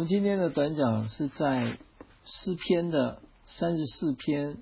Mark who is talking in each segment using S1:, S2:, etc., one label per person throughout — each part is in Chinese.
S1: 们今天的短讲是在诗篇的34篇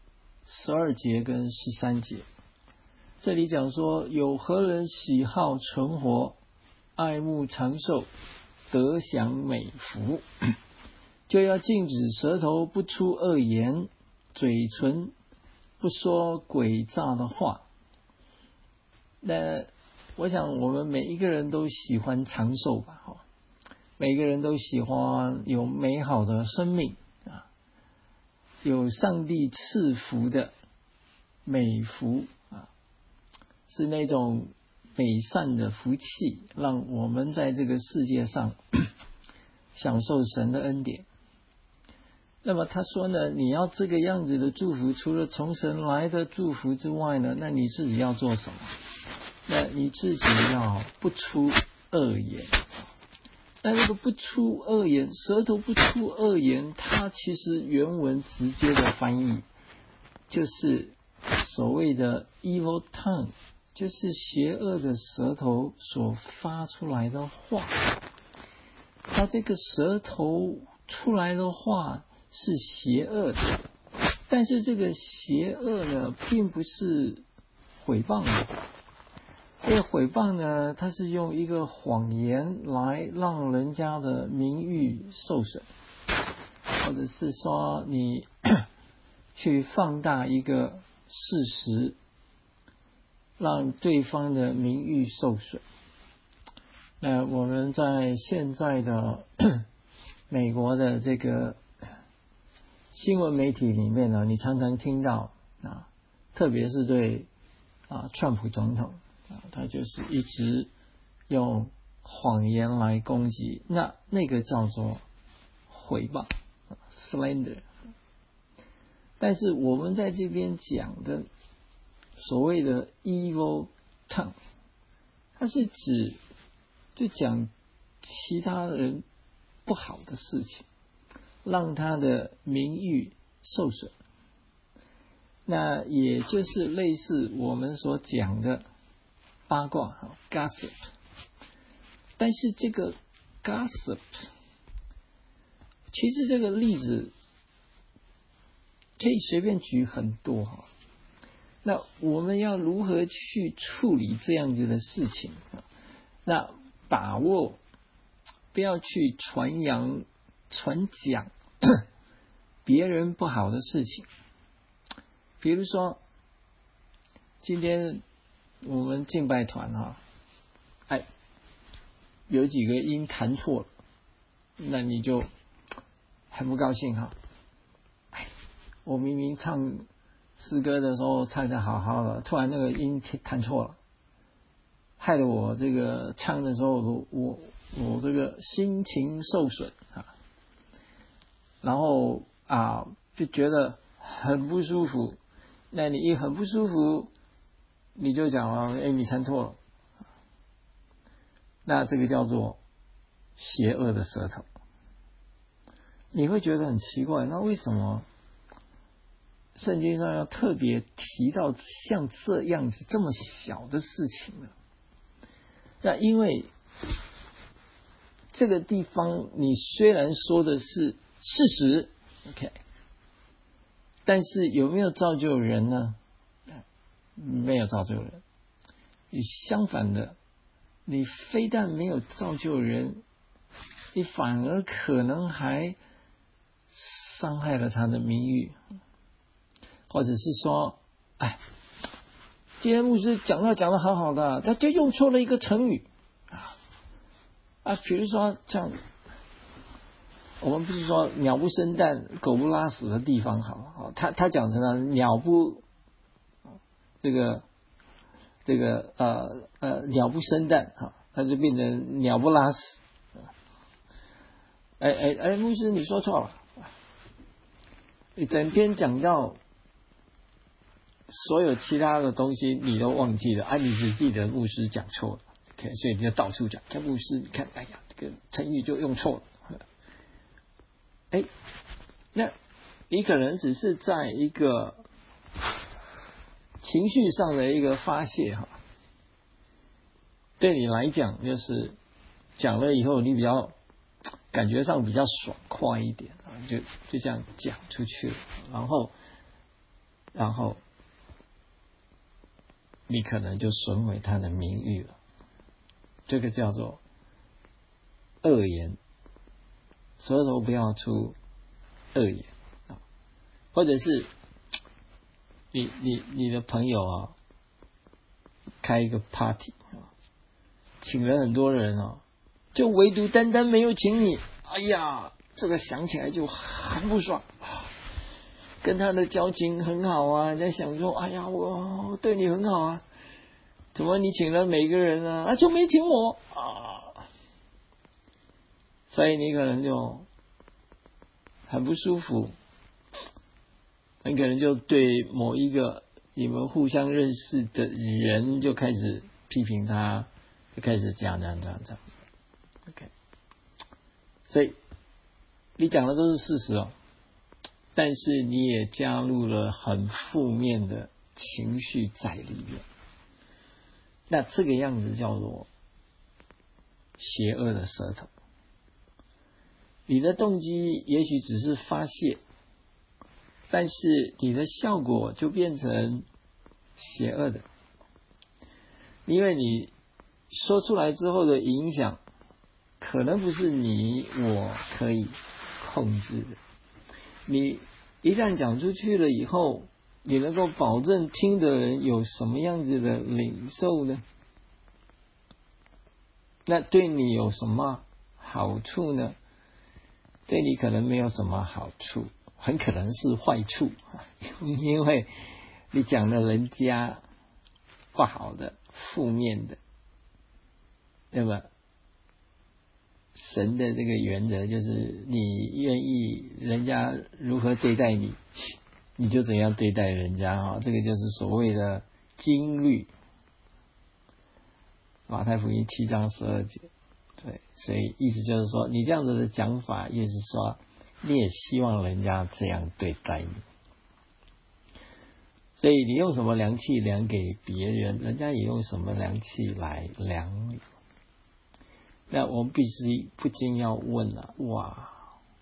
S1: 12节跟13节。这里讲说，有何人喜好存活，爱慕长寿，得享美福，就要禁止舌头不出恶言，嘴唇不说诡诈的话。那我想我们每一个人都喜欢长寿吧，每个人都喜欢有美好的生命啊，有上帝赐福的美福啊，是那种美善的福气，让我们在这个世界上享受神的恩典。那么他说呢，你要这个样子的祝福，除了从神来的祝福之外呢，那你自己要做什么？那你自己要不出恶言。那这个不出恶言，舌头不出恶言，它其实原文直接的翻译就是所谓的 evil tongue， 就是邪恶的舌头所发出来的话。它这个舌头出来的话是邪恶的，但是这个邪恶呢，并不是毁谤的。因为毁谤呢，它是用一个谎言来让人家的名誉受损，或者是说你去放大一个事实，让对方的名誉受损。那我们在现在的美国的这个新闻媒体里面呢，你常常听到啊，特别是对川普总统他就是一直用谎言来攻击，那个叫做毁谤 slander。 但是我们在这边讲的所谓的 evil tongue， 它是指就讲其他人不好的事情，让他的名誉受损。那也就是类似我们所讲的八卦 gossip。 但是这个 gossip 其实这个例子可以随便举很多。那我们要如何去处理这样子的事情？那把握不要去传扬传讲别人不好的事情。比如说今天我们敬拜团有几个音弹错了，那你就很不高兴我明明唱诗歌的时候唱得好好的，突然那个音弹错了，害得我这个唱的时候我这个心情受损然后就觉得很不舒服。那你一很不舒服，你就讲了，你唱错了。那这个叫做邪恶的舌头。你会觉得很奇怪，那为什么圣经上要特别提到像这样子这么小的事情呢？那因为这个地方你虽然说的是事实 OK， 但是有没有造就人呢？没有造就人。你相反的，你非但没有造就人，你反而可能还伤害了他的名誉。或者是说今天牧师讲得好好的，他就用错了一个成语比如说像我们不是说鸟不生蛋狗不拉屎的地方好，他讲成了鸟不鸟不生蛋它就变成鸟不拉屎。牧师你说错了，你整篇讲到所有其他的东西你都忘记了你只记得牧师讲错了 OK， 所以你就到处讲看牧师，你看这个成语就用错了。那你可能只是在一个情绪上的一个发泄对你来讲就是讲了以后你比较感觉上比较爽快一点，就这样讲出去了，然后你可能就损毁他的名誉了。这个叫做恶言，舌头不要出恶言啊，或者是你的朋友啊，开一个 party 啊，请了很多人啊，就唯独单单没有请你，哎呀，这个想起来就很不爽。跟他的交情很好啊，在想说，哎呀，我对你很好啊，怎么你请了每个人啊，就没请我啊？所以你可能就很不舒服，很可能就对某一个你们互相认识的人就开始批评他，就开始讲。OK， 所以你讲的都是事实哦，但是你也加入了很负面的情绪在里面。那这个样子叫做邪恶的舌头。你的动机也许只是发泄，但是你的效果就变成邪恶的，因为你说出来之后的影响可能不是你我可以控制的。你一旦讲出去了以后，你能够保证听的人有什么样子的领受呢？那对你有什么好处呢？对你可能没有什么好处，很可能是坏处，因为你讲了人家不好的、负面的，那么神的这个原则就是你愿意人家如何对待你，你就怎样对待人家，这个就是所谓的经律，马太福音7章12节。对，所以意思就是说，你这样子的讲法，意思是说你也希望人家这样对待你，所以你用什么量器量给别人，人家也用什么量器来量你。那我们不禁要问了，哇，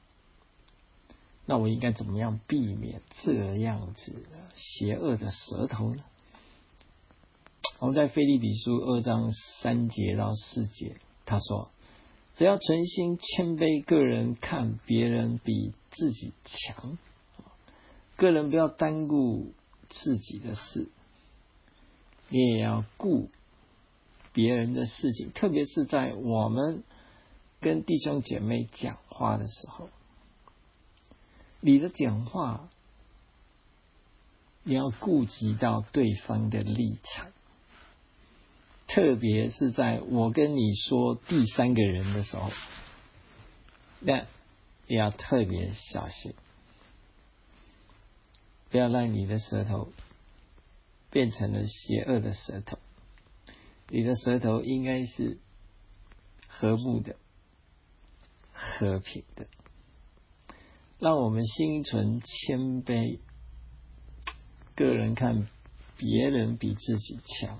S1: 那我应该怎么样避免这样子的邪恶的舌头呢？我们在腓立比书2章3节到4节，他说，只要存心谦卑，个人看别人比自己强，个人不要单顾自己的事，你也要顾别人的事情，特别是在我们跟弟兄姐妹讲话的时候，你的讲话你要顾及到对方的立场，特别是在我跟你说第三个人的时候，那也要特别小心，不要让你的舌头变成了邪恶的舌头。你的舌头应该是和睦的、和平的，让我们心存谦卑，个人看别人比自己强。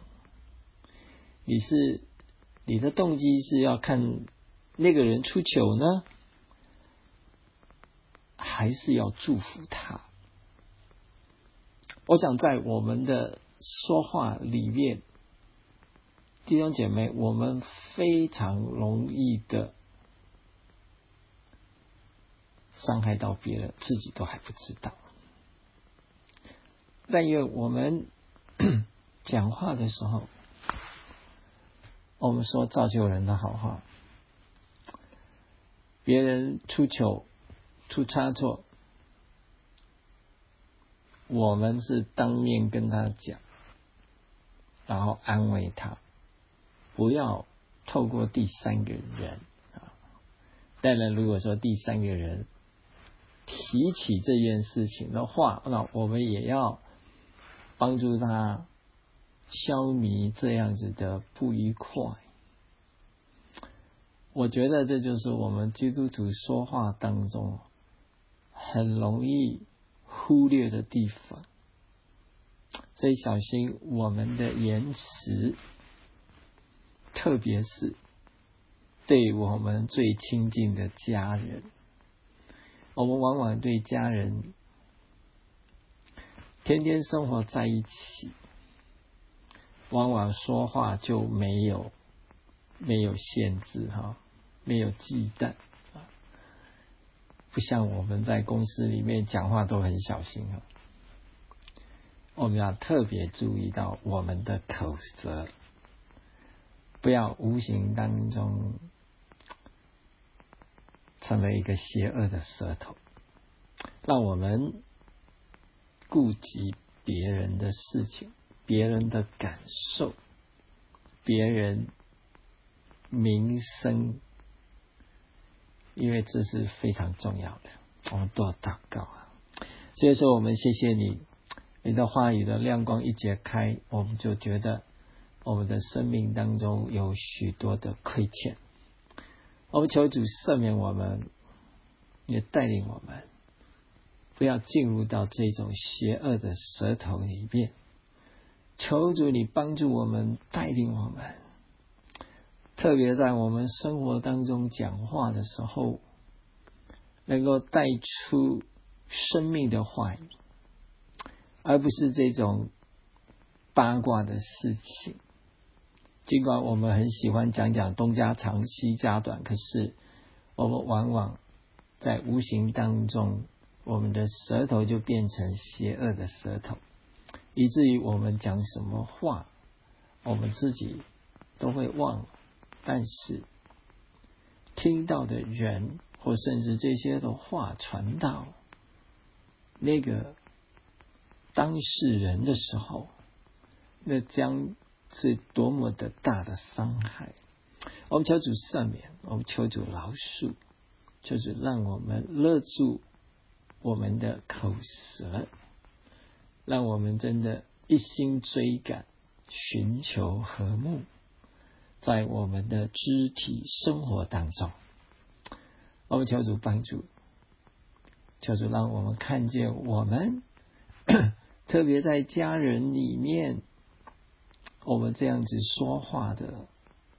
S1: 你的动机是要看那个人出糗呢，还是要祝福他？我想在我们的说话里面，弟兄姐妹，我们非常容易的伤害到别人，自己都还不知道。但愿我们讲话的时候，我们说造就人的好话，别人出糗、出差错，我们是当面跟他讲，然后安慰他，不要透过第三个人。当然，如果说第三个人提起这件事情的话，那我们也要帮助他消弭这样子的不愉快。我觉得这就是我们基督徒说话当中很容易忽略的地方，所以小心我们的言辞，特别是对我们最亲近的家人，我们往往对家人天天生活在一起，往往说话就没有限制没有忌惮，不像我们在公司里面讲话都很小心我们要特别注意到我们的口舌，不要无形当中成为一个邪恶的舌头，让我们顾及别人的事情，别人的感受，别人名声，因为这是非常重要的，我们都要祷告所以说我们谢谢你，你的话语的亮光一揭开，我们就觉得我们的生命当中有许多的亏欠，我们求主赦免我们，也带领我们不要进入到这种邪恶的舌头里面，求主你帮助我们，带领我们，特别在我们生活当中讲话的时候，能够带出生命的话语，而不是这种八卦的事情。尽管我们很喜欢讲东家长西家短，可是我们往往在无形当中，我们的舌头就变成邪恶的舌头，以至于我们讲什么话我们自己都会忘了，但是听到的人或甚至这些的话传到那个当事人的时候，那将是多么的大的伤害。我们求主赦免，我们求主饶恕，求主让我们勒住我们的口舌，让我们真的一心追赶寻求和睦，在我们的肢体生活当中，我们求主帮助，求主让我们看见我们特别在家人里面，我们这样子说话的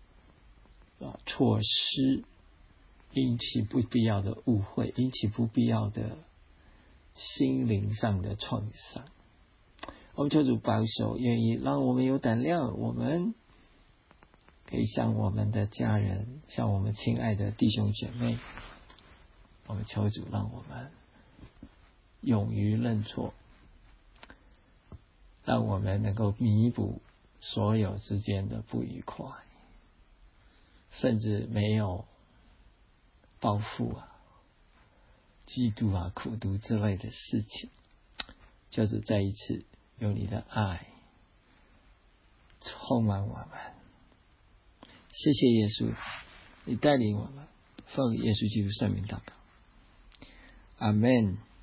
S1: 措施，引起不必要的误会，引起不必要的心灵上的创伤。我们求主保守，愿意让我们有胆量，我们可以向我们的家人，向我们亲爱的弟兄姐妹，我们求主让我们勇于认错，让我们能够弥补所有之间的不愉快，甚至没有报复嫉妒苦毒之类的事情，就是再一次有你的爱充满我们。谢谢耶稣，你带领我们，奉耶稣基督圣名祷告，阿们。